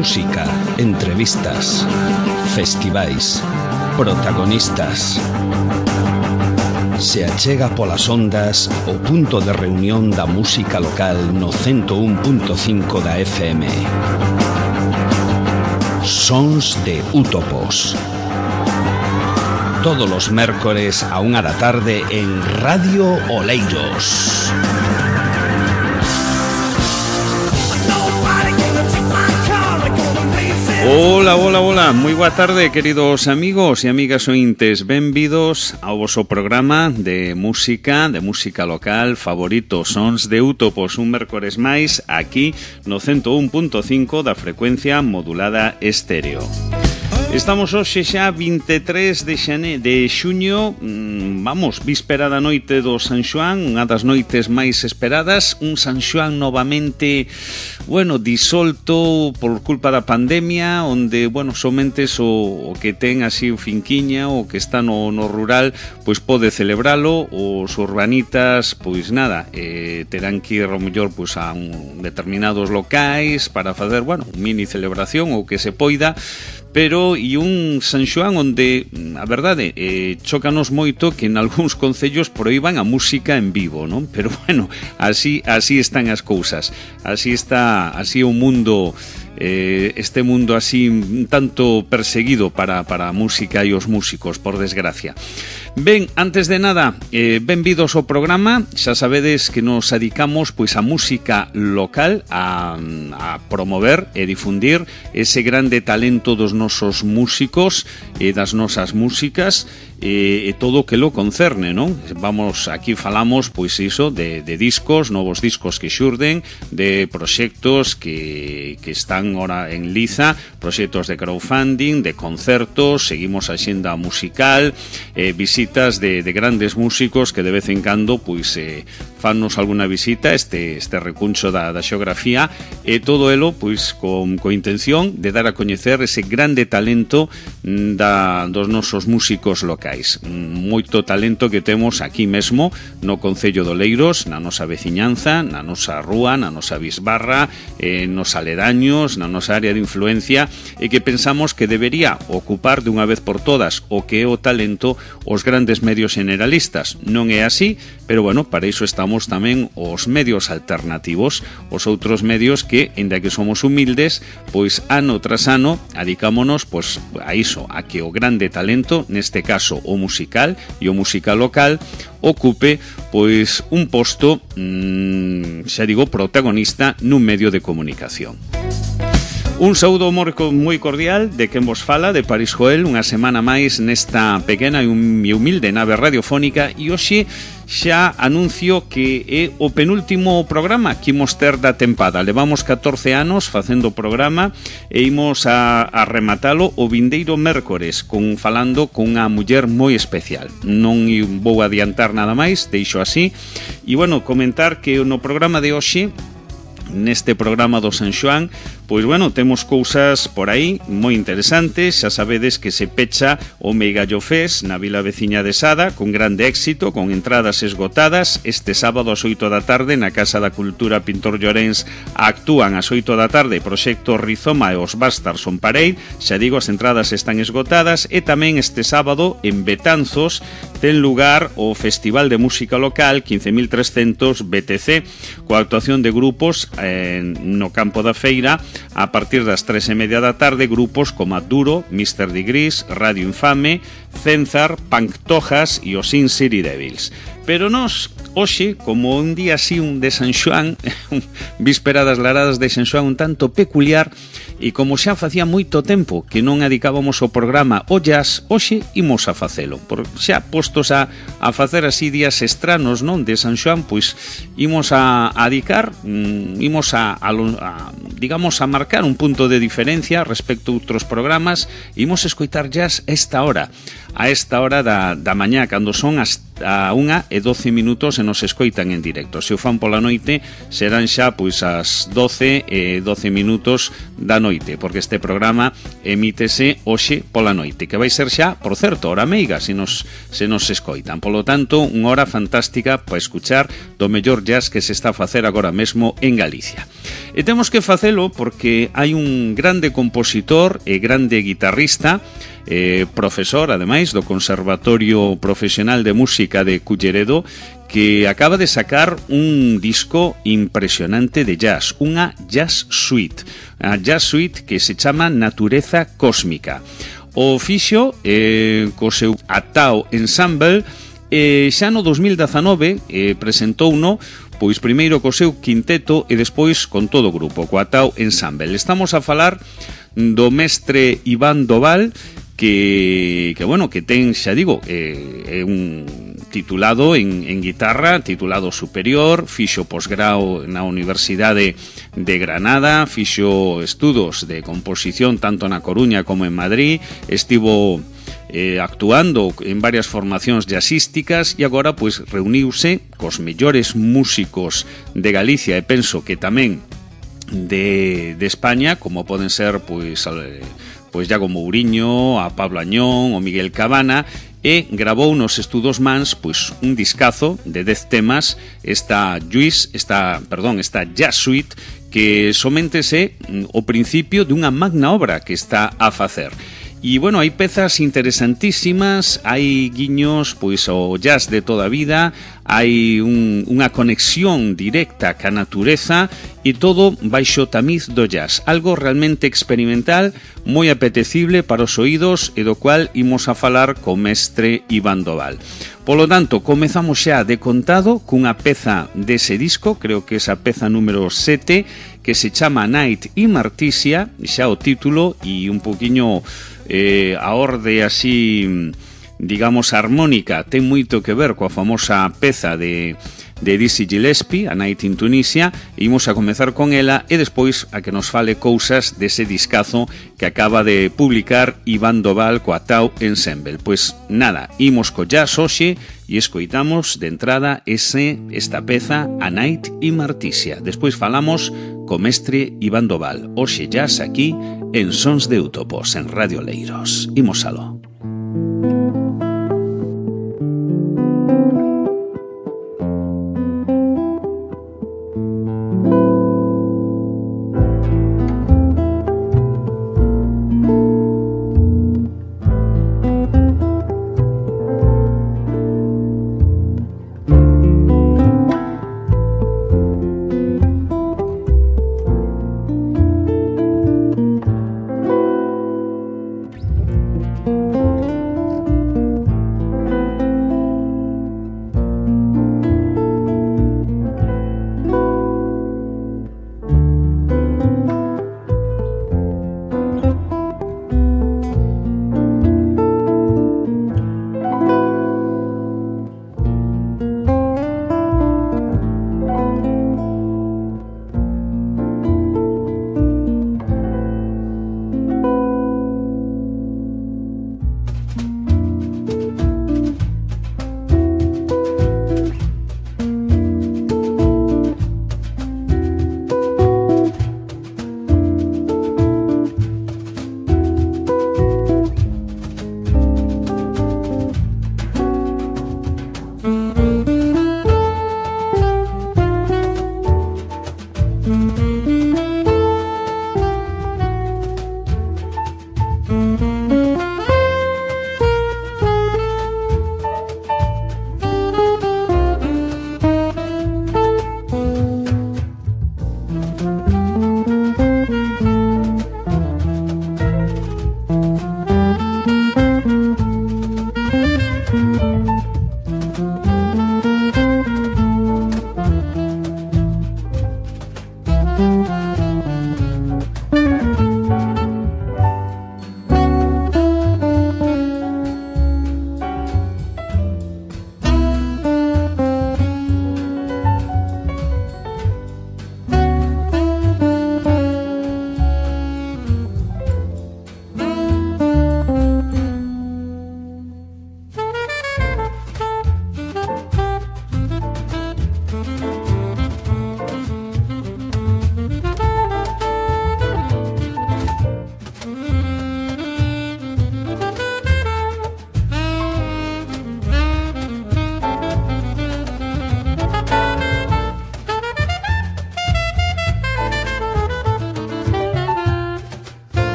Música, entrevistas, festivais, protagonistas. Se achega polas ondas o punto de reunión da música local no 101.5 da FM. Sons de Útopos. Todos os mércores a 1 da tarde en Radio Oleiros. Hola, moi boa tarde, queridos amigos e amigas ointes. Benvidos ao voso programa de música local favorito, Sons de Útopos, un mércores máis aquí no 101.5 da frecuencia modulada estéreo. Estamos hoxe xa 23 de xuño, víspera da noite do San Xoán, unha das noites máis esperadas, un San Xoán novamente, disolto por culpa da pandemia, onde, somente o que ten así o finquiña, o que está no rural, pois pode celebralo, os urbanitas, pois nada, terán que ir ao mellor pois a determinados locais para facer, mini celebración ou que se poida. Pero e un San Xoán onde, a verdade, chócanos moito que en algúns concellos proíban a música en vivo, non? Pero así están as cousas. Así o mundo, este mundo así un tanto perseguido para a música e os músicos, por desgracia. Ben, antes de nada, benvidos ao programa. Xa sabedes que nos dedicamos pois a música local, a promover e difundir ese grande talento dos nosos músicos e das nosas músicas e todo o que lo concerne, non? Aquí falamos pois iso de discos, novos discos que xurden, de proxectos que están ora en liza, proxectos de crowdfunding, de concertos, seguimos a xenda musical, visitas de grandes músicos que de vez en cando pois fannos alguna visita, este recuncho da xeografía, e todo elo pois con intención de dar a coñecer ese grande talento dos nosos músicos locais. Moito talento que temos aquí mesmo no concello de Oleiros, na nosa veciñanza, na nosa rúa, na nosa bisbarra, nos aledaños, na nosa área de influencia, e que pensamos que debería ocupar de unha vez por todas o que é o talento os grandes medios generalistas. Non é así, pero para iso estamos tamén os medios alternativos, os outros medios que, ainda que somos humildes, pois ano tras ano adicámonos pois a iso, a que o grande talento, neste caso o musical e o música local, ocupe pois un posto, protagonista nun medio de comunicación. Un saúdo moi cordial de quen vos fala, de París Joel, unha semana máis nesta pequena e humilde nave radiofónica, e hoxe xa anuncio que é o penúltimo programa que imos ter da tempada. Levamos 14 anos facendo o programa e imos a rematalo o vindeiro mércores falando con unha muller moi especial. Non vou adiantar nada máis, deixo así. E comentar que no programa de hoxe, neste programa do San Xoán, pois temos cousas por aí moi interesantes. Xa sabedes que se pecha o Meigallo Fest na vila veciña de Sada con grande éxito, con entradas esgotadas. Este sábado ás 8 da tarde na Casa da Cultura Pintor Llorens actúan ás 8 da tarde Proxecto Rizoma e os Bastards on Parade. Xa digo, as entradas están esgotadas. E tamén este sábado en Betanzos ten lugar o Festival de Música Local 15.300 BTC, coa actuación de grupos no campo da feira a partir das 3:30 da tarde, grupos como Duro, Mr. Digris, Radio Infame, Cenzar, Panctojas e os Sin City Devils. Pero nós, hoxe, como un día así, un de San Xoán, víspera das laradas de San Xoán un tanto peculiar, e como xa facía moito tempo que non adicábamos o programa ao jazz, hoxe imos a facelo. Xa postos a facer así días estranos, non, de San Xoán, pois imos a adicar, imos a marcar un punto de diferencia respecto a outros programas. Imos escoitar jazz a esta hora da mañá, cando son a 1:12 minutos se nos escoitan en directo. Se o fan pola noite, serán xa pois as 12 e 12 minutos da noite, porque este programa emítese hoxe pola noite, que vai ser xa, por certo, hora meiga, se nos escoitan. Polo tanto, unha hora fantástica para escuchar do mellor jazz que se está a facer agora mesmo en Galicia. E temos que facelo porque hai un grande compositor e grande guitarrista, profesor, ademais, do Conservatorio Profesional de Música de Culleredo, que acaba de sacar un disco impresionante de jazz, unha jazz suite que se chama Natureza Cósmica. O fixo co seu Atao Ensemble, xa no 2019 presentouno, pois primeiro co seu quinteto e despois con todo o grupo, co Atao Ensemble. Estamos a falar do mestre Iván Doval, que ten, xa digo, un titulado en guitarra, titulado superior, fixo posgrao na Universidade de Granada, fixo estudos de composición tanto na Coruña como en Madrid, estivo actuando en varias formacións jazzísticas e agora pois reuniuse cos mellores músicos de Galicia e penso que tamén de España, como poden ser pois Iago Mouriño, a Pablo Añón, o Miguel Cabana, e grabou nos estudos Mans pois un discazo de 10 temas, esta Jazz Suite, que somente é o principio dunha magna obra que está a facer. E, bueno, hai pezas interesantísimas, hai guiños pois ao jazz de toda a vida, hai unha conexión directa ca natureza e todo baixo tamiz do jazz. Algo realmente experimental, moi apetecible para os oídos e do cual imos a falar co mestre Iván Doval. Polo tanto, comezamos xa de contado cunha peza dese disco, creo que esa peza número 7, que se chama Night in Martisia, xa o título e un poquinho a orde así, digamos, armónica, ten moito que ver coa famosa peza de Dizzy Gillespie, A Night in Tunisia, e imos a comezar con ela e despois a que nos fale cousas dese discazo que acaba de publicar Iván Doval coa Atao Ensemble. Pois nada, imos co jazz hoxe e escoitamos de entrada esta peza, A Night in Martisia. Despois falamos co mestre Iván Doval. Hoxe jazz aquí en Sons de Útopos, en Radio Leiros. Imos aló.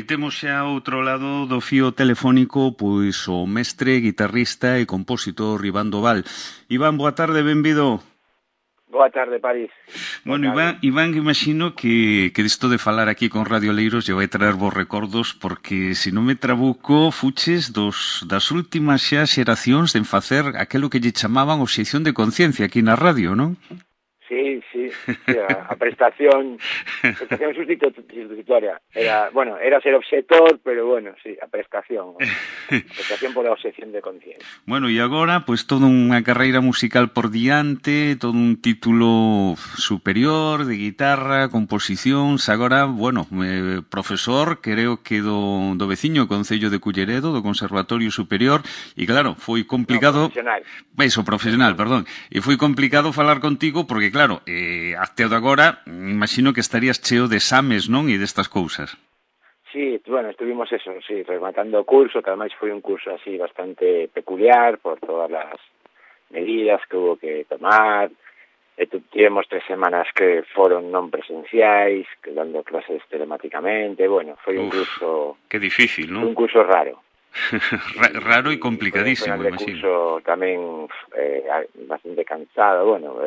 temos xa ao outro lado do fío telefónico pois o mestre, guitarrista e compositor Iván Doval. Iván, boa tarde, benvido. Boa tarde, París. Bueno, Iván, imagino que disto de falar aquí con Radio Leiros lle vai traer vos recordos porque, se non me trabuco, fuches das últimas xa xeracións en facer aquelo que lle chamaban obxección de conciencia aquí na radio, non? Sí, a prestación sustitutoria. Era ser obxector, pero bueno, sí, a prestación pola obxección de conciencia. Bueno, e agora, pois, toda unha carreira musical por diante, todo un título superior de guitarra, composicións, agora, bueno, profesor, creo que do veciño Concello de Culleredo, do Conservatorio Superior, e claro, foi complicado... Profesional, perdón. E foi complicado falar contigo porque, claro, até o de agora, imagino que estarías cheo de exames, non? E destas cousas. Sí, bueno, estuvimos rematando o curso, que ademais foi un curso así bastante peculiar por todas as medidas que hubo que tomar. Tivemos 3 semanas que foron non presenciais, que dando clases telemáticamente. Bueno, foi un curso... Que difícil, non? Un curso raro. Raro e complicadísimo, imagino. Un curso tamén bastante cansado. Bueno,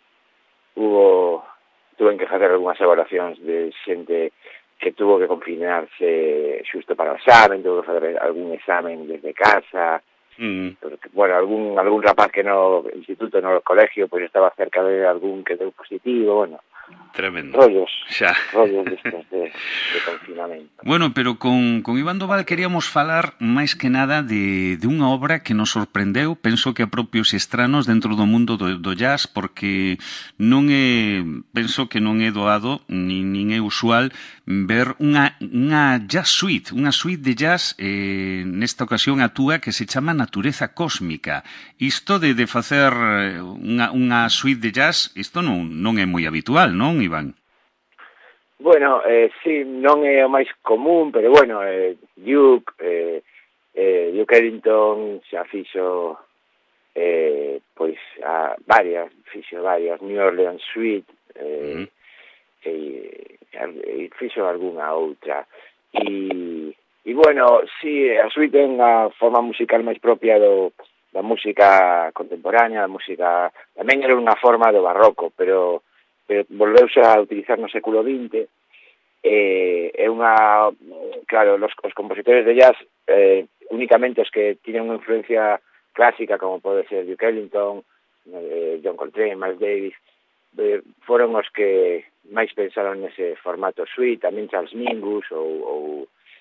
tuven que facer algunhas evaluacións de xente que tuvo que confinarse xusto para o examen, tuvo que fazer algún examen desde casa, porque, bueno, algún rapaz que no instituto, no colegio, pois estaba cerca de algún que deu positivo, bueno. Tremendo. Rollos destos de confinamento. Bueno, pero con Iván Doval queríamos falar máis que nada de unha obra que nos sorprendeu, penso que a propios estranos dentro do mundo do jazz, porque penso que non é doado, nin é usual ver unha jazz suite, unha suite de jazz, nesta ocasión a túa, que se chama Natureza Cósmica. Isto de facer unha suite de jazz, isto non é moi habitual, non, Iván? Bueno, sí, non é o máis común, pero bueno, Duke Ellington xa fixo varias, New Orleans Suite, e fixo algunha outra. E bueno, sí, a suite é unha forma musical máis propia da música contemporánea, da música... Tamén era unha forma do barroco, pero volveuse a utilizar no século XX. É unha... Claro, os compositores de jazz, únicamente os que tienen unha influencia clásica, como pode ser Duke Ellington, John Coltrane, Miles Davis, foron os que máis pensaron nese formato suite, tamén Charles Mingus ou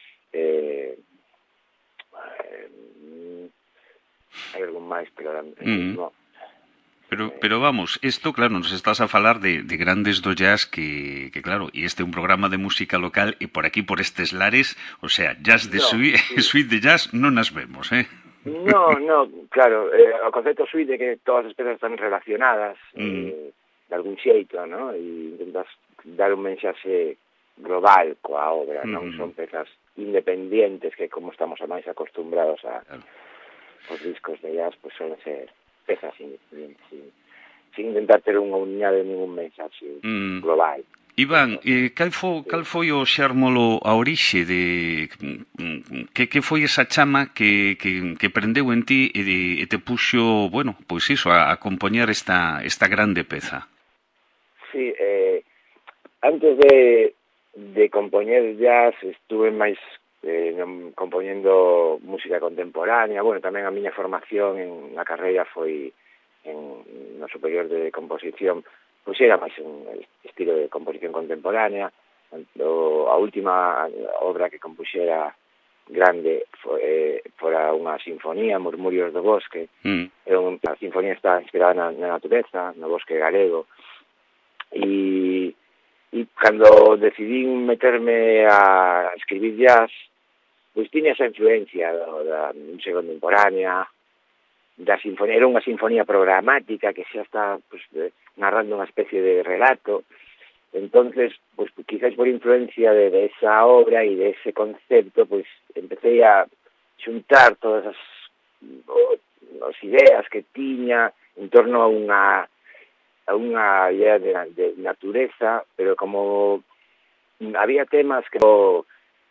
hai algún máis, pero ahora mismo... Pero vamos, isto, claro, nos estás a falar de grandes do jazz que claro, e este é un programa de música local e por aquí, por estes lares, o sea, jazz de suite de jazz non as vemos, No, claro, o concepto suite é que todas as pezas están relacionadas de algún xeito, ¿no? E intentas dar un mensaxe global coa obra, non son pezas independientes que, como estamos máis acostumbrados aos discos de jazz, pues son ser pezas independientes, sin intentar ter unha unidade de ningún mensaxe global. Iván, cal foi o xérmolo, a orixe de que foi esa chama que prendeu en ti e te puxo, bueno, pois iso, a compoñer esta grande peza? Sí, antes de compoñer jazz estuve máis compoñendo música contemporánea. Bueno, tamén a miña formación na carreira foi no superior de composición, pois era máis un estilo de composición contemporánea. A última obra que compuxera grande fora unha sinfonía, Murmurios do Bosque. A sinfonía está inspirada na natureza, no bosque galego. E cando decidí meterme a escribir jazz, pois tiña esa influencia da música contemporánea, da sinfonía. Era unha sinfonía programática que xa está narrando unha especie de relato. Entonces, pues quizás por influencia de esa obra e de ese concepto, pues empecé a xuntar todas as ideas que tiña en torno a unha idea de natureza, pero como había temas que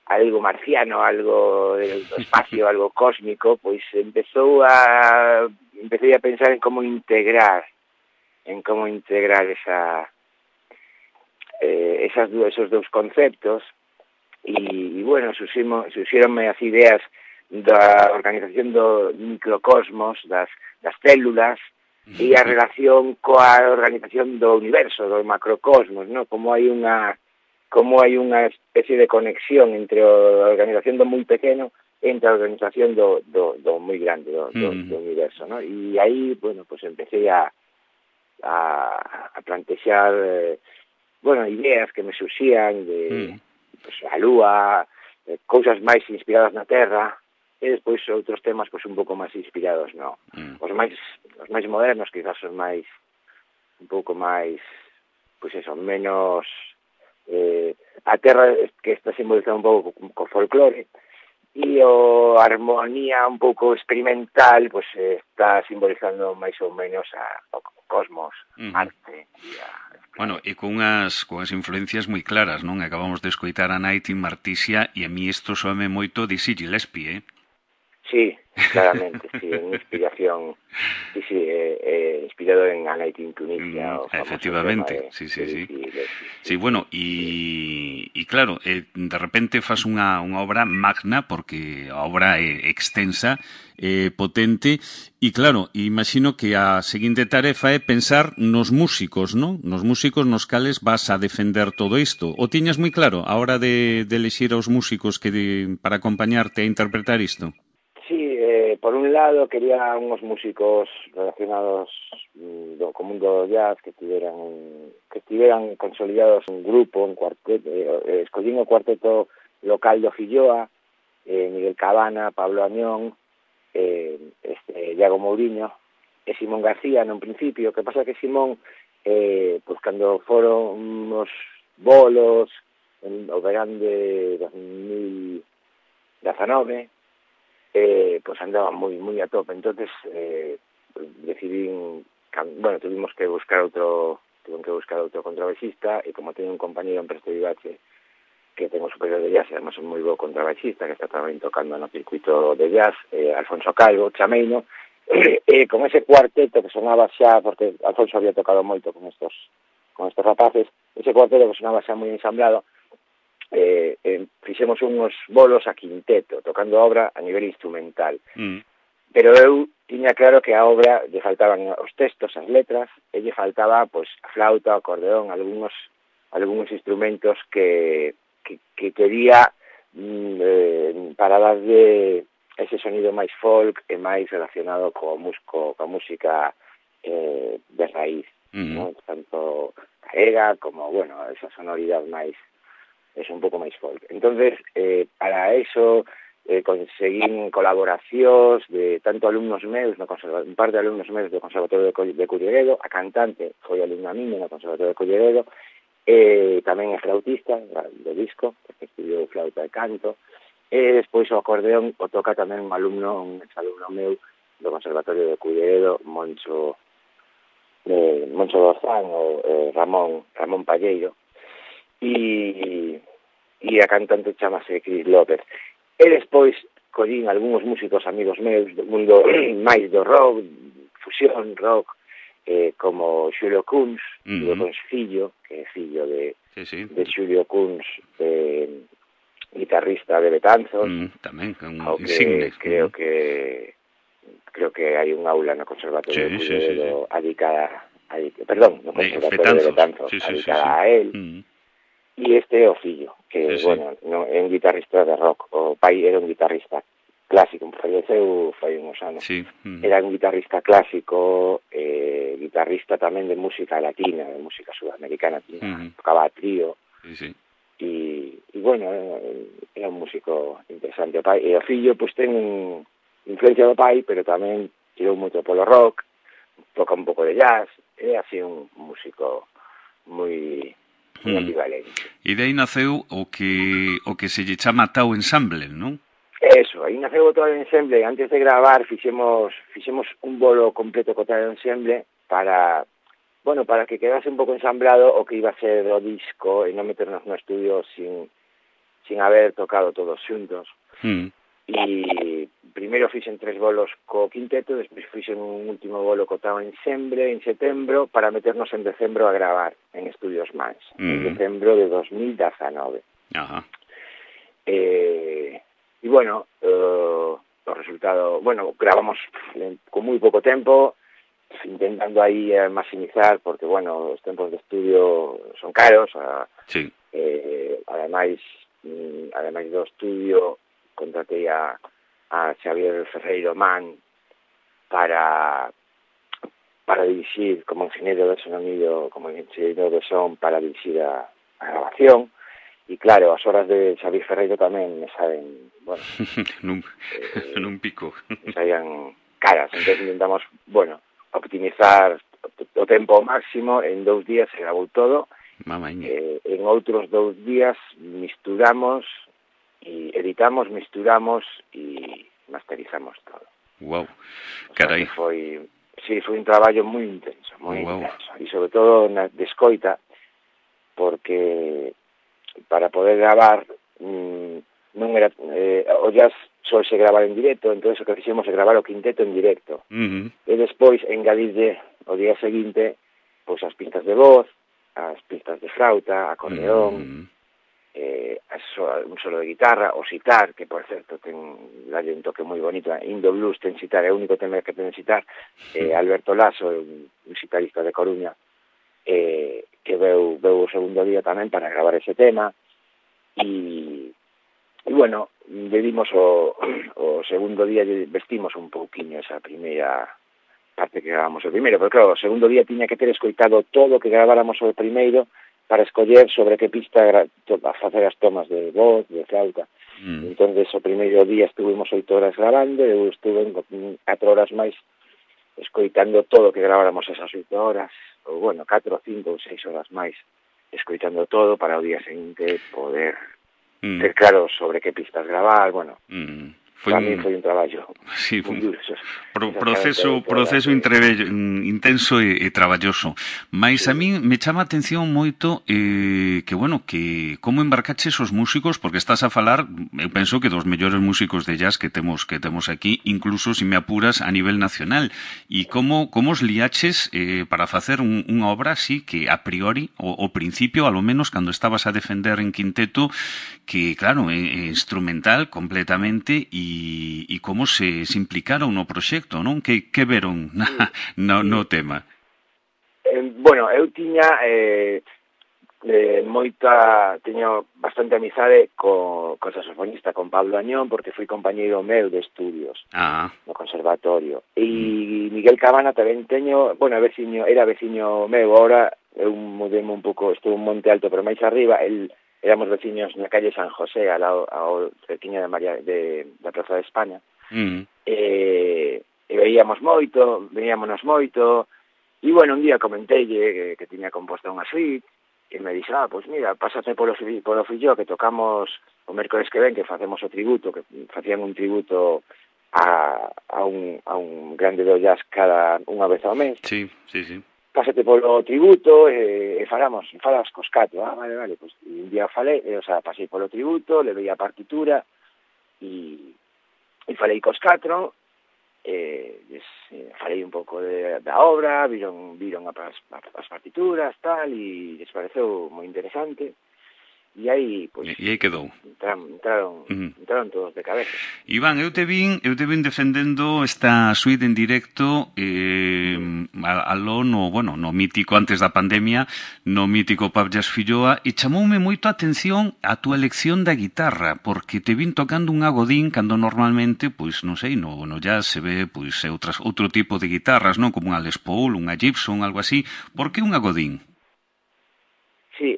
algo marciano, algo do espacio, algo cósmico, pois empecé a pensar en como integrar esos dous conceptos e bueno, surxironme as ideas da organización do microcosmos, das células e a relación coa organización do universo, do macrocosmos, ¿no? Como hai unha especie de conexión entre a organización do moi pequeno e entre a organización do moi grande, do universo, ¿no? E aí, bueno, pues empecé a plantexar ideas que me surxían de pues, a Lúa, cousas máis inspiradas na Terra, e despois outros temas pues, un pouco máis inspirados os máis modernos, quizás son máis un pouco máis pues eso, menos a Terra que está simbolizada un pouco co folclore e a armonía un pouco experimental pues está simbolizando máis ou menos o cosmos, arte Bueno, e cunhas influencias moi claras, non? Acabamos de escoitar a Night in Martisia e a mí isto soame moito de Dizzy Gillespie, Sí, claramente, sí, en inspiración, sí, inspirado en A Night in Tunisia. Efectivamente, sí. Sí, bueno, e claro, de repente fas unha obra magna, porque a obra é extensa, potente, e claro, imagino que a seguinte tarefa é pensar nos músicos, non? Nos músicos nos cales vas a defender todo isto. O tiñas moi claro a hora de elexir aos músicos para acompañarte a interpretar isto? Sí, por un lado quería unos músicos relacionados co mundo do jazz que estiveran consolidados en grupo, en cuarteto, escollín o cuarteto local do Filloa, Miguel Cabana, Pablo Amión, Iago Mouriño e Simón García nun principio. Que pasa que Simón, pues cando foron uns bolos o verán de 2019, pues andaba moi a tope, entonces decidín, tuvimos que buscar outro contrabaixista, e como teño un compañero en Presto Vivache que ten o superior de jazz, además un moi bo contrabaixista que está tamén tocando no circuito de jazz, Alfonso Calvo, chameino, con ese cuarteto que sonaba xa, porque Alfonso había tocado moito con estos rapaces, ese cuarteto que sonaba xa moi ensamblado, fixemos uns bolos a quinteto, tocando a obra a nivel instrumental. Pero eu tiña claro que a obra lle faltaban os textos, as letras, e lle faltaba pues, a flauta, o acordeón, algúns instrumentos que quería para darlle ese sonido máis folk e máis relacionado coa música de raíz, ¿no? Tanto galega como, esa sonoridade máis es un pouco máis folk. Entonces, para eso conseguín colaboracións de tanto alumnos meus, un par de alumnos meus do Conservatorio de Culleredo, a cantante foi alumna miña no Conservatorio de Culleredo, tamén é flautista do disco, porque estudiou flauta e canto, e despois o acordeón o toca tamén un exalumno meu do Conservatorio de Culleredo, Moncho Dorzán, ou Ramón Palleiro, e a cantante chamase Cris López. E despois collín algúns músicos amigos meus do mundo máis do rock, fusión, rock, como Xulio Kunz, fillo, que é fillo de Xulio Kunz, guitarrista de Betanzos, tamén, un insigne. Creo que hai un aula no Conservatorio de Culleredo dedicada no Conservatorio de Betanzos dedicada a él. E este é o fillo, que, é un guitarrista de rock. O pai era un guitarrista clásico, falleceu fai uns anos. Era un guitarrista clásico, guitarrista tamén de música latina, de música sudamericana, tocaba a trío. E era un músico interesante. E o fillo, pois, ten influencia do pai, pero tamén tirou moito polo rock, toca un pouco de jazz, é así un músico moi ambivalente. E de aí naceu o que se lle chama Tau Ensemble, non? Eso, aí naceu o Tau Ensemble. Antes de gravar fixemos un bolo completo co Tau Ensemble para que quedase un pouco ensamblado o que iba a ser o disco e non meternos no estudio sin sin haber tocado todos xuntos. E primeiro fixen 3 bolos co quinteto, despois fixen un último bolo co Tao en setembro, para meternos en decembro a gravar en Estudios Mans, en decembro de 2019. E bueno, o resultado, bueno, gravamos con moi pouco tempo, intentando aí maximizar, porque, bueno, os tempos de estudio son caros, ademais do estudio, contratei a Xavier Ferreiro Man para dirixir como ingeniero de sonido, como ingeniero de son, para dirixir a grabación. E claro, as horas de Xavier Ferreiro tamén me saben, bueno, nun pico. Me saían caras, entón intentamos, bueno, optimizar o tempo máximo. En 2 días se grabou todo. En outros 2 días misturamos e editamos, misturamos e masterizamos todo. Wow, carai. Foi un traballo moi intenso, intenso. E sobre todo de escoita, porque para poder gravar non era o jazz só se gravar en directo, entón o que fixemos é gravar o quinteto en directo. E despois engadirlle o día seguinte pois as pistas de voz, as pistas de flauta, acordeón, un solo de guitarra, o sitar, que por certo ten dalle un toque moi bonito, Indo Blues ten sitar, é o único tema que ten sitar. Alberto Lasso, un sitarista de Coruña, que veu o segundo día tamén para gravar ese tema. E bueno, dedimos o segundo día, vestimos un pouquiño esa primeira parte que gravamos o primeiro, porque claro, o segundo día tiña que ter escoitado todo que graváramos o primeiro para escoller sobre que pista facer as tomas de voz, de flauta. Entonces o primeiro día estuvimos 8 horas grabando, eu estuve 4 horas máis escoitando todo que graváramos esas 8 horas, ou bueno, 4, 5 ou 6 horas máis escoitando todo para o día seguinte poder ter claro sobre que pistas gravar. Bueno, para mí foi un traballo moi duro. Proceso intenso e traballoso. Mais a min me chama a atención moito que como embarcaches os músicos, porque estás a falar, eu penso que dos mellores músicos de jazz que temos aquí, incluso, se me apuras, a nivel nacional. E como os liaches para facer unha obra así que a priori, ao principio, alo menos, cando estabas a defender en quinteto, que, claro, é instrumental completamente, e como se implicaron no proxecto, non? Que veron no tema? Bueno, eu tiña teño bastante amizade co saxofonista, con Pablo Añón, porque foi compañeiro meu de estudios no conservatorio. E Miguel Cabana tamén teño, bueno, era veciño meu, ahora eu mudei un pouco, estou un monte alto, pero máis arriba, éramos veciños na calle San José, ao cerquiño da Praza de España. E veíamonos moito, e bueno, un día comenteille que tiña composta unha suite, e me dixo, pois mira, pásate polo fillo que tocamos o mércores que ven, que facemos o tributo, que facían un tributo a un grande do jazz unha vez ao mes. Sí. Pásate polo tributo e falas cos 4. Vale, pois un día pasei polo tributo, levei a partitura e falei cos 4, falei un pouco da obra, viron as partituras, tal, e les pareceu moi interesante. E aí, pois, quedou. Entraron todos de cabeza. Iván, eu te vin defendendo esta suite en directo no mítico, antes da pandemia, no mítico Pub Jazz Filloa, e chamoume moito a atención a túa elección da guitarra, porque te vin tocando un Godín, cando normalmente, pois, non sei, no jazz se ve, pois, outro tipo de guitarras, non? Como unha Les Paul, unha Gibson, algo así. Por que unha Godín? Sí,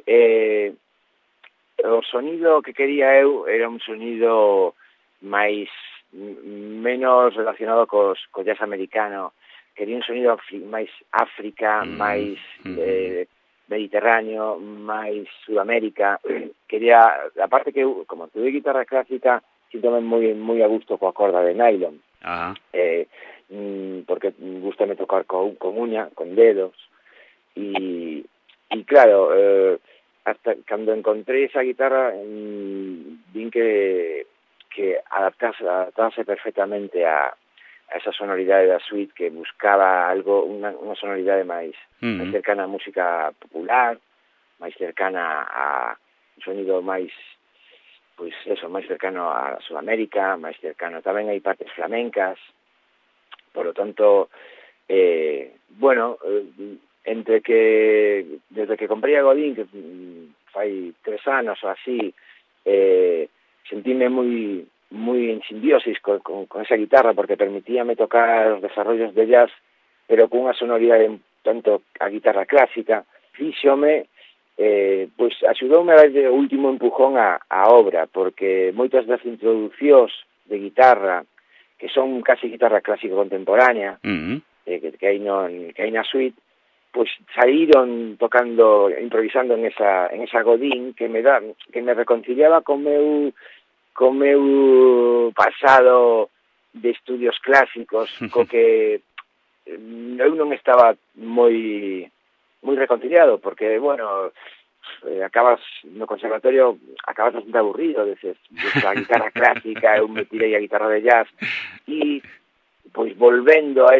o sonido que quería eu era un sonido menos relacionado co jazz americano. Quería un sonido máis África, máis Mediterráneo, máis Sudamérica. Quería, aparte que eu, como tuve guitarra clásica, síntome moi a gusto coa corda de nylon. Porque gustame tocar con uña, con dedos. E claro, hasta cando encontrei esa guitarra vin que adaptase perfectamente a esa sonoridade da suite, que buscaba algo, unha sonoridade máis cercana á música popular, máis cercana a un sonido máis, pois eso, máis cercano a Sudamérica, máis cercano, tamén hai partes flamencas. Por lo tanto, entre que desde que comprei a Godín, que fai 3 anos ou así, sentíme moi en simbiosis con esa guitarra, porque permitíame tocar os desarrollos de jazz, pero cunha sonoridade tanto a guitarra clásica, fíxome, pois axudoume a darlle o último empujón á obra, porque moitas das introducións de guitarra, que son casi guitarra clásica contemporánea, que hai na suite, pois saíron tocando, improvisando en esa Godín, que me reconciliaba co meu pasado de estudios clásicos, co que eu non estaba moi reconciliado, porque, bueno, acabas no conservatorio, acabas bastante aburrido desa guitarra clásica, eu me tirei a guitarra de jazz, e pois volvendo a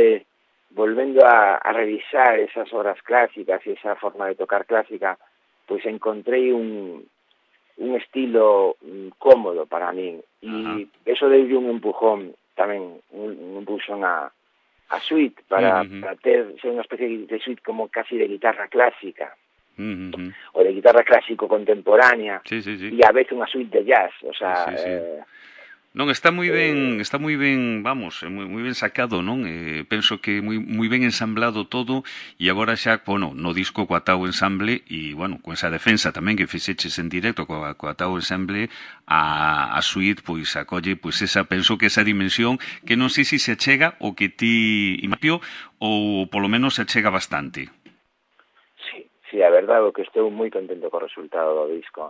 revisar esas obras clásicas e esa forma de tocar clásica, pois encontrei un estilo cómodo para min, e eso deulle un empujón tamén, un empujón a suite, para ser unha especie de suite como casi de guitarra clásica, o de guitarra clásico contemporánea, e a vez unha suite de jazz, o sea... Non, está moi ben, vamos, moi ben sacado, non? Penso que moi ben ensamblado todo, e agora xa, bueno, no disco coa Tao Ensemble, e, bueno, con esa defensa tamén que fixeches en directo coa Tao Ensemble, a suite, pois, acolle, pois, penso que esa dimensión, que non sei se se achega o que ti impio, ou polo menos se achega bastante. Sí, a verdade, o que estou moi contento co resultado do disco.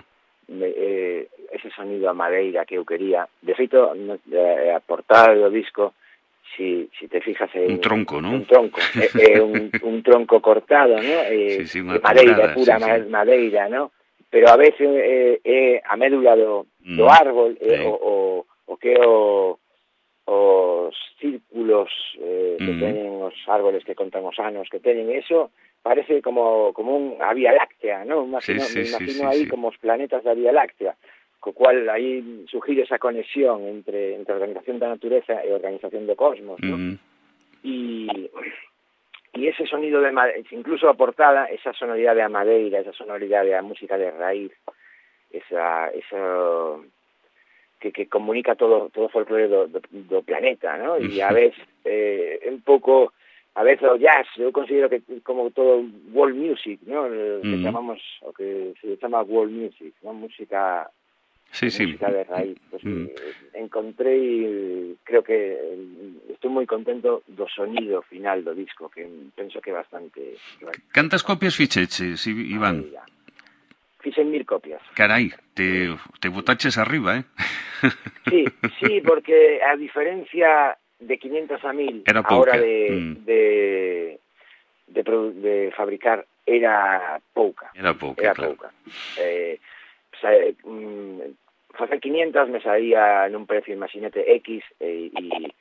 Ese sonido a madeira que eu quería. De feito, a portada do disco, si te fijas, é un tronco, non? Un tronco, é un tronco cortado, ¿no? Madeira, pura madeira, ¿no? Pero a veces é a médula do árbol, o que os círculos que teñen os árboles, que contan os anos que teñen, eso parece como a Vía Láctea, ¿no? Me imagino aí como os planetas da Vía Láctea, co cual aí surgir esa conexión entre a organización da natureza e a organización do cosmos, ¿no? E ese sonido de madeira, incluso a portada, esa sonoridade a madeira, esa sonoridade a música de raíz, esa que comunica todo o folclore do planeta, ¿no? E a vez un pouco, a vez o jazz, eu considero que como todo world music, ¿no? Que chamamos, o que se chama world music, ¿no? Música de raíz. Pues, encontrei, creo que estou moi contento do sonido final do disco, que penso que é bastante... Cantas copias fixeches, Iván? Fixen 1000 copias. Carai, te botaches arriba, Sí, porque a diferencia de 500 a 1000 a hora de fabricar era pouca. Claro. Facer 500 me salía nun precio, imagínate, X, e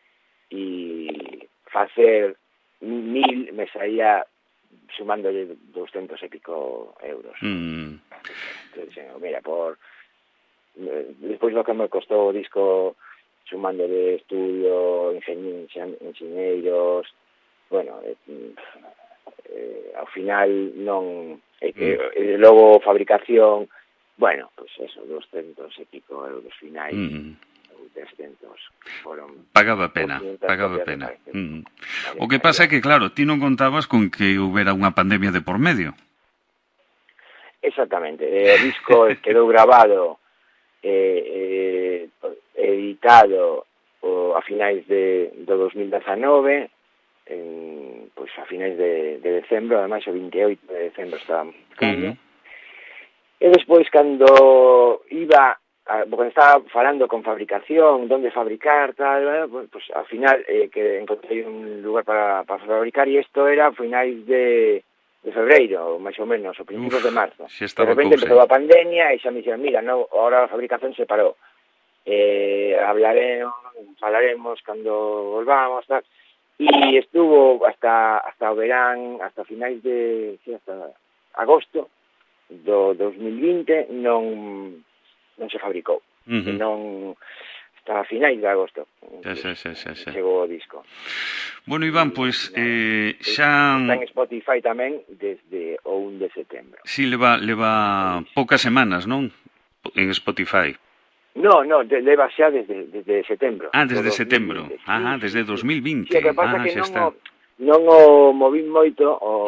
facer 1000 me salía sumándolle 200 e pico euros. Entonces, mira, despois do que me costou o disco, sumando de estudio, enxeñeiros, bueno, ao final non... logo fabricación, bueno, pues eso, 200 e pico euros finais, 300 foron... Pagaba pena. O que pasa é que, claro, ti non contabas con que houbera unha pandemia de por medio. Exactamente. O disco quedou grabado, editado a finais do 2019, pois a finais de decembro, ademais o 28 de decembro estábamos buscando. E despois, cando estaba falando con fabricación, donde fabricar, tal, pues ao final que encontrei un lugar para fabricar, e isto era a finais de de febreiro, máis ou menos, o principios de marzo. De repente empezou a pandemia e xa me dixeron, mira, no, ahora a fabricación se parou. Falaremos cando volvamos, tal. E estuvo hasta o verán, hasta finais de, hasta agosto do 2020 non se fabricou. Non, hasta finais de agosto chegou o disco. Bueno, Iván, pois xa... Está en Spotify tamén desde o 1 de setembro. Si, leva poucas semanas, non? En Spotify. No, leva xa desde setembro. Desde setembro. Desde 2020. Sí, o que pasa que non o moví moito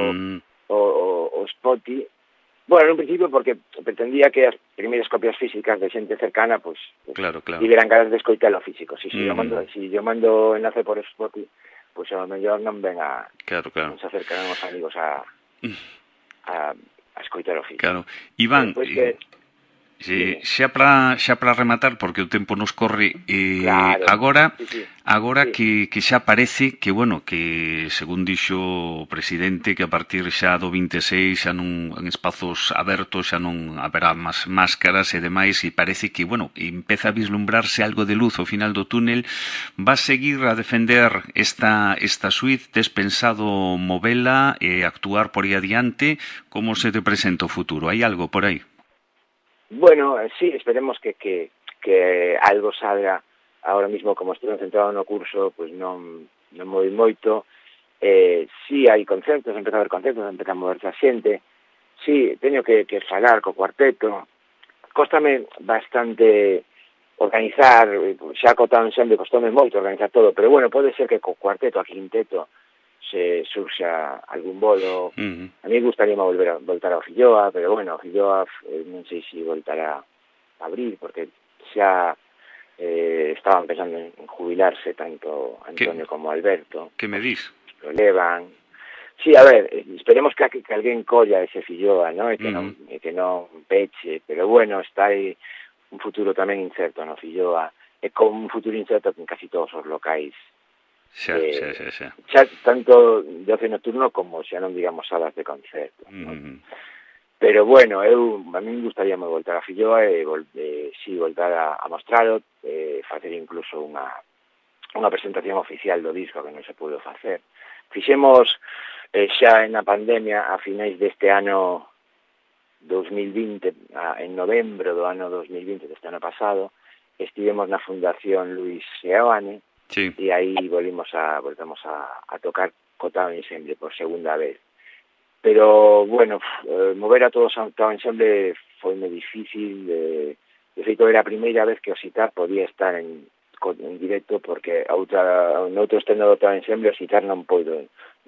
o Spotify. Bueno, en un principio porque pretendía que as primeiras copias físicas de xente cercana, pues tiveran ganas de escoitalo físico. Si yo mando enlace por Spotify, pues a lo mellor non ven a... non se acercan os amigos a escoitar o físico. Claro. Iván... Xa para rematar, porque o tempo nos corre, agora que xa parece que, bueno, que según dixo o presidente, que a partir xa do 26 xa non, en espazos abertos xa non haberá máis máscaras e demais, e parece que, bueno, empeza a vislumbrarse algo de luz ao final do túnel. Vas seguir a defender esta suite? Tes pensado movela e actuar por aí adiante? Como se te presenta o futuro? Hai algo por aí? Bueno, sí, esperemos que algo salga. Ahora mismo, como estou centrado no curso, pues non moi moito. Sí, hai concertos, empeza a haber concertos, empeza a moverse a xente. Sí, teño que falar co cuarteto. Cóstame bastante organizar, xa co tan sempre costome moito organizar todo, pero bueno, pode ser que co cuarteto, a quinteto, se surxa algún bolo. A mí gustaría voltar ao Filloa, pero bueno, o Filloa non sei se voltará a abrir, porque xa estaban pensando en jubilarse tanto Antonio como Alberto. Que me dís? Lo levan. Sí, a ver, esperemos que alguén colla ese Filloa, ¿no? E que non peche, pero bueno, está aí un futuro tamén incerto no Filloa, e con un futuro incerto en casi todos os locais. Xa tanto de ocio nocturno como xa non digamos salas de concerto, ¿no? Pero bueno, a mí me gustaría voltar a Filloa e voltar a mostralo, facer incluso unha presentación oficial do disco que non se pudo facer. Fixemos xa en a pandemia a finais deste ano 2020, en novembro do ano 2020 deste ano pasado, estivemos na Fundación Luis Seoane. Sí. E aí volvemos a tocar co Tao Ensemble por segunda vez. Pero, bueno, mover a todos ao Tao Ensemble foi moi difícil. De feito, era a primeira vez que o Sitar podía estar en directo, porque noutro estreno do Tao Ensemble o Sitar non puido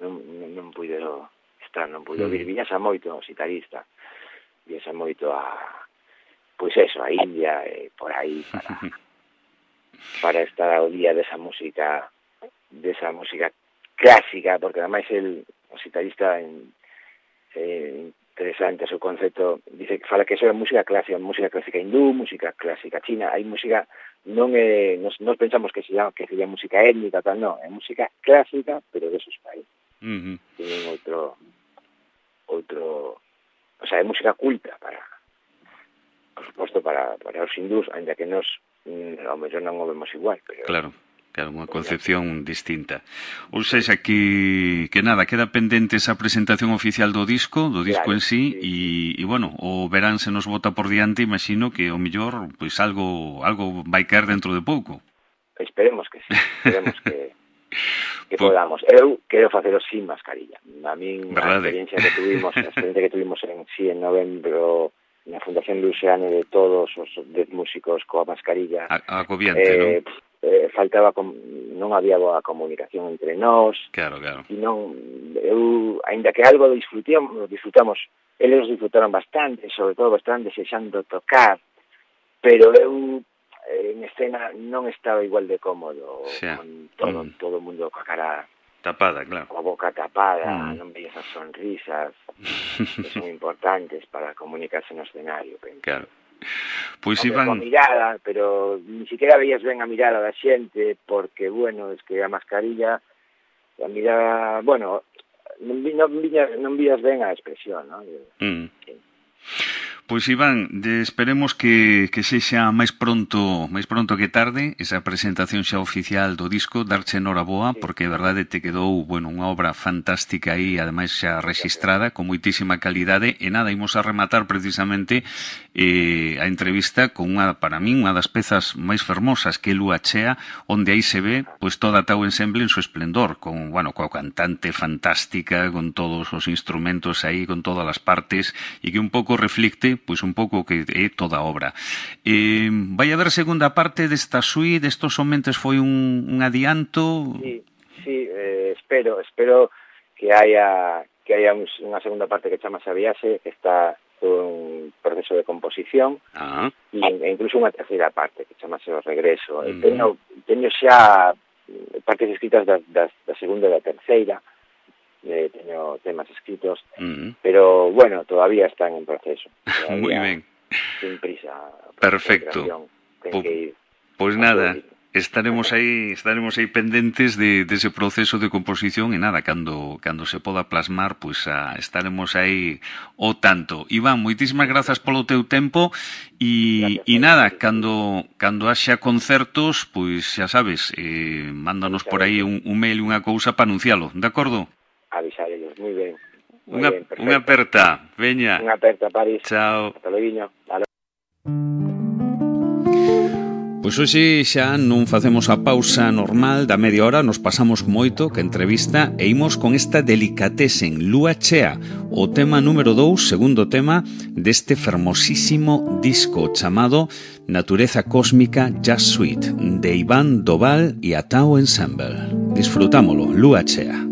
estar, non puido vir. Viñase moito o sitarista. Viñase moito pois eso, a India, por aí, para estar ao día desa música clásica, porque ademais o sitarista interesante o seu concepto, dice que fala que eso é música clásica hindú, música clásica china. Hai música, nos pensamos que sería música étnica, tal, non, é música clásica, pero de esos países. Tienen outro, o sea, é música culta por suposto, para os hindús, ainda que nos ao mellor non o vemos igual, pero... Claro, unha concepción distinta. Ou seja, que nada, queda pendente esa presentación oficial do disco en sí, e bueno, o verán se nos bota por diante, imagino que o mellor, pois algo vai caer dentro de pouco. Esperemos que sí, esperemos que podamos. Eu quero facelo sin mascarilla. A min, a experiencia que tuvimos en novembro na Fundación Luisiane, de todos os 10 músicos coa mascarilla, agobiante, non? Faltaba, non había boa comunicación entre nós. Claro. E ainda que algo disfrutamos, eles disfrutaron bastante, sobre todo bastante desexando tocar, pero eu en escena non estaba igual de cómodo, con todo o mundo coa cara tapada, claro, coa boca tapada, non veías as sonrisas que son importantes para comunicarse no escenario. Claro. Pois Iván... Con mirada, pero ni siquiera veías ben a mirada da xente, porque, bueno, es que a mascarilla, a mirada, bueno, non vías ben a expresión, non? Sí. Pois Iván, esperemos que sexa máis pronto que tarde esa presentación xa oficial do disco, darche noraboa, porque de verdade te quedou, bueno, unha obra fantástica aí, ademais xa registrada, con moitísima calidade, e nada, imos a rematar precisamente a entrevista con para min, unha das pezas máis fermosas, que é Lúa Chea, onde aí se ve, pois toda a Tau Ensemble en su esplendor, con, bueno, coa cantante fantástica, con todos os instrumentos aí, con todas as partes, e que un pouco reflicte pois un pouco que é toda a obra. Vai haber segunda parte desta suite, destos somentes foi un adianto? Sí, espero que haya unha segunda parte que chama Sabiase, que está un proceso de composición, e incluso unha terceira parte que chamase O Regreso. Teño xa partes escritas da segunda e da terceira, teño temas escritos, pero bueno, todavía están en proceso. Moi ben. Sin prisa. Perfecto. Pois nada, estaremos aí pendentes de ese proceso de composición e nada, cando se poda plasmar, pois estaremos aí o tanto. Iván, moitísimas grazas polo teu tempo e nada, cando haxa concertos, pois xa sabes, mándanos por aí un mail, unha cousa para anuncialo, de acordo? Avisarellos, moi ben. Unha aperta, veña. Unha aperta, París. Chao. Ata logo. Pois hoxe xa non facemos a pausa normal da media hora, nos pasamos moito que entrevista e imos con esta delicatesen, Lúa Chea, o tema número 2, segundo tema deste fermosísimo disco chamado Natureza Cósmica Jazz Suite, de Iván Doval e a Tau Ensemble. Disfrutámolo, Lúa Chea.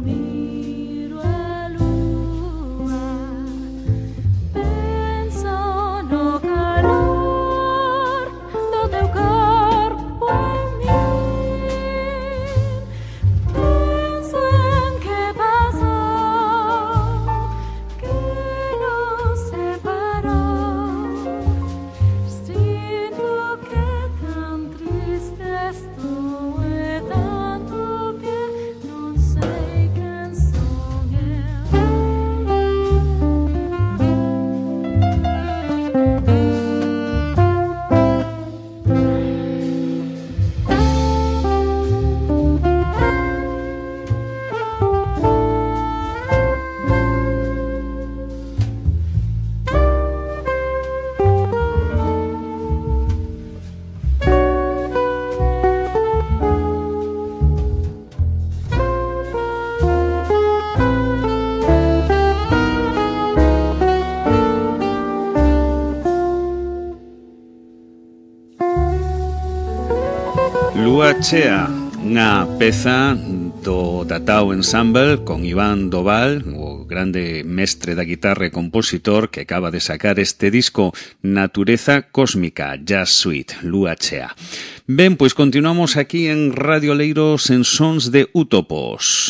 Lúa Chea, unha peza do Tatao Ensemble con Iván Doval, o grande mestre da guitarra e compositor que acaba de sacar este disco Natureza Cósmica, Jazz Suite, Lúa Chea. Ben, pois continuamos aquí en Radio Oleiros en Sons de Útopos.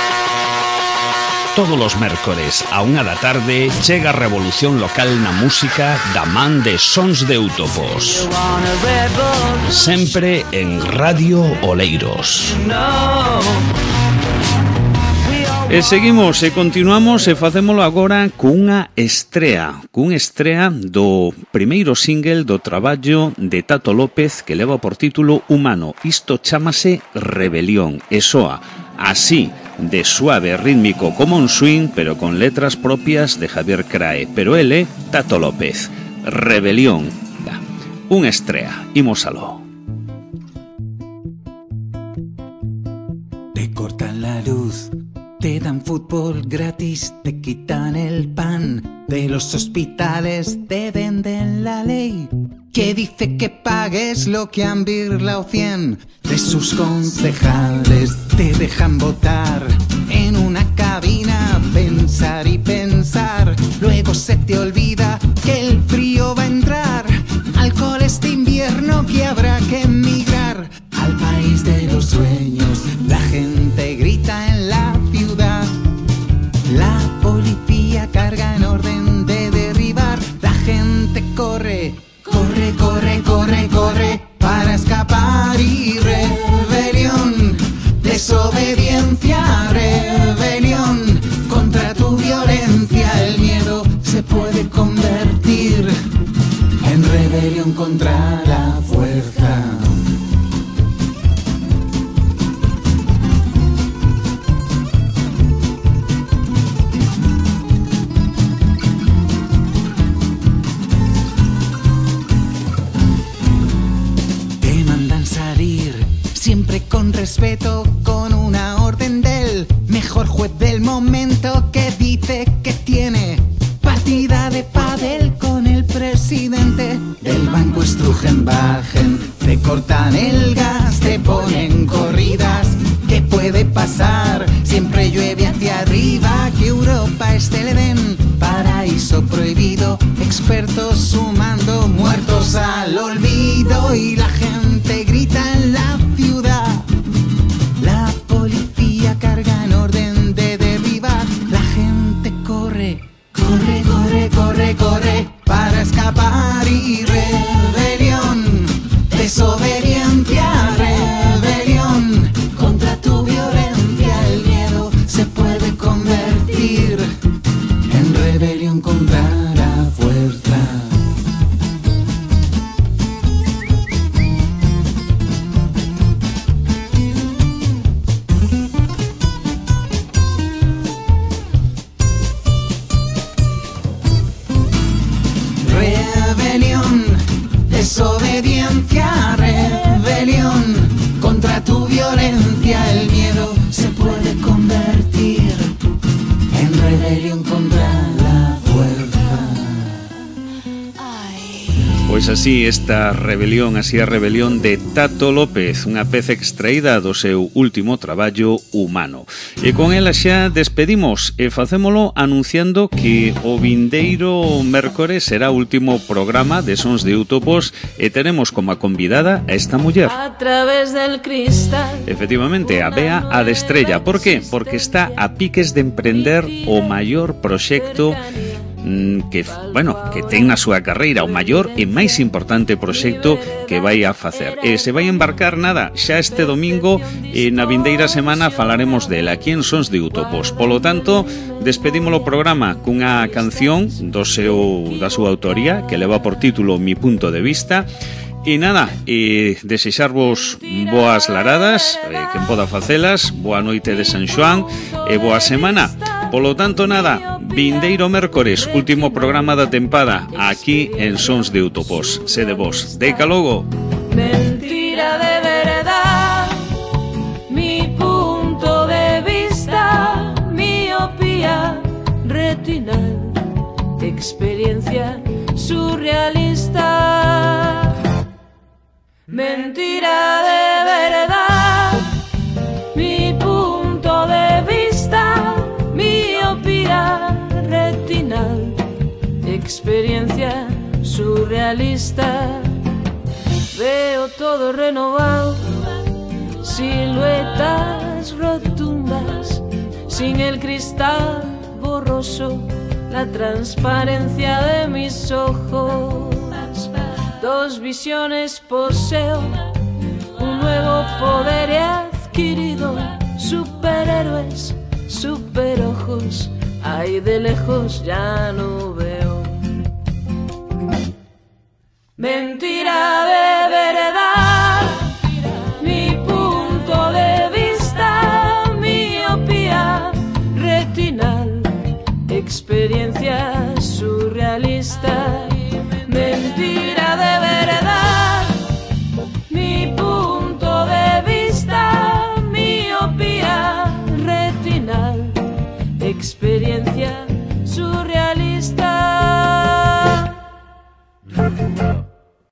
Todos os mércores a 1 da tarde chega a revolución local na música da man de Sons de Útopos. Sempre en Radio Oleiros. E seguimos e continuamos e facémolo agora cunha estrea do primeiro single do traballo de Tato López que leva por título Humano. Isto chámase Rebelión e soa así de suave rítmico como un swing, pero con letras propias de Javier Crae. Pero él é Tato López. Rebelión. Unha estrea. Imos aló. Te cortan la luz, te dan fútbol gratis, te quitan el pan de los hospitales, te venden la ley que dice que pagues lo que han birlao 100 de sus concejales. Te dejan votar en una cabina, pensar y pensar, luego se te olvida que el frío va a entrar. Alcohol este invierno que habrá que emigrar al país de los sueños. La gente grita en la ciudad, la policía carga en orden de derribar. La gente corre, corre, corre, corre, corre para escapar. Y rebelión, desobediencia, rebelión contra tu violencia. El miedo se puede convertir en rebelión contra la fuerza. Siempre con respeto, con una orden del mejor juez del momento que dice que tiene partida de pádel con el presidente. Del banco estrujen, bajen, te cortan el gas, te ponen corridas. ¿Qué puede pasar? Siempre llueve hacia arriba, que Europa es el Edén, paraíso prohibido, expertos sumando muertos al olvido. Y la gente grita en la ciudad, la policía carga en orden de derribar. La gente corre, corre, corre, corre, corre para escapar. Y rebelión, desobediencia, rebelión contra tu violencia. El miedo se puede convertir en rebelión contra la fuerza. Pois así esta rebelión, así a rebelión de Tato López, unha peza extraída do seu último traballo Humano. E con ela xa despedimos e facémolo anunciando que o vindeiro mércores será o último programa de Sons de Utopos e teremos como convidada a esta muller. A través del cristal. Efectivamente, a Bea Adestrella. Por qué? Porque está a piques de emprender o maior proxecto que ten na súa carreira, o maior e máis importante proxecto que vai a facer. E se vai embarcar nada, xa este domingo e na vindeira semana falaremos dela aquí en Sons de Utopos. Polo tanto, despedimos o programa cunha canción da súa autoría que leva por título Mi punto de vista. E nada, desexarvos boas laradas, quen poda facelas, boa noite de San Xoán e boa semana. Polo tanto, nada, vindeiro mércores, último programa da tempada aquí en Sons de Utopos. Sede vos. Deica logo. Mentira de verdad, mi punto de vista, miopía retinal, experiencia surrealista. Mentira de verdad, mi punto de vista, miopía retinal, experiencia surrealista. Veo todo renovado, siluetas rotundas, sin el cristal borroso, la transparencia de mis ojos. Dos visiones poseo, un nuevo poder he adquirido, superhéroes, superojos, ay de lejos ya no veo. Mentira de verdad, mi punto de vista, miopía retinal, experiencia surrealista. Mentira de verdad, mi punto de vista, miopía retinal, experiencia surrealista.